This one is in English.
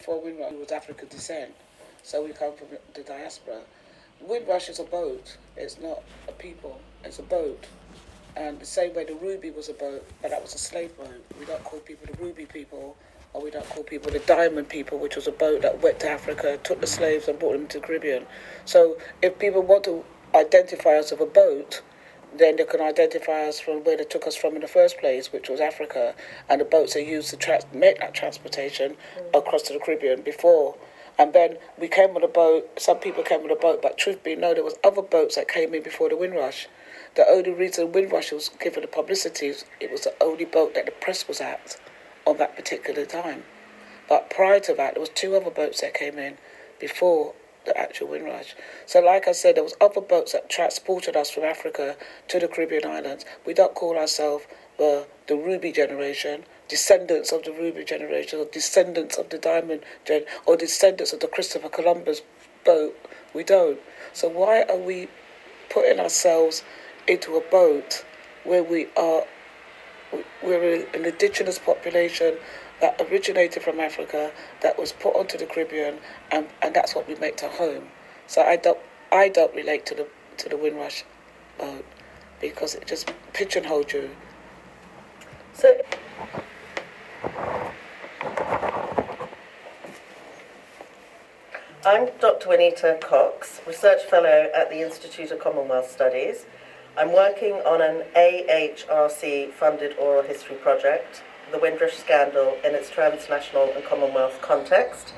before Windrush was African descent, so we come from the diaspora. Windrush is a boat. It's not a people. It's a boat. And the same way the Ruby was a boat, but that was a slave boat. We don't call people the Ruby people, or we don't call people the Diamond people, which was a boat that went to Africa, took the slaves and brought them to the Caribbean. So if people want to identify us with a boat, then they can identify us from where they took us from in the first place, which was Africa, and the boats they used to make that transportation across to the Caribbean before. And then we came on a boat, some people came on a boat, but truth be known, there was other boats that came in before the Windrush. The only reason Windrush was given the publicity is it was the only boat that the press was at on that particular time. But prior to that, there was two other boats that came in before the actual Windrush. So like I said, there was other boats that transported us from Africa to the Caribbean islands. We don't call ourselves the Ruby generation, descendants of the Ruby generation, or descendants of the Diamond gen, or descendants of the Christopher Columbus boat. We don't. So why are we putting ourselves into a boat where we're an indigenous population that originated from Africa, that was put onto the Caribbean, and that's what we make to home. So I don't relate to the Windrush boat because it just pigeonholed you. So, I'm Dr. Juanita Cox, Research Fellow at the Institute of Commonwealth Studies. I'm working on an AHRC-funded oral history project, The Windrush Scandal in its transnational and Commonwealth context.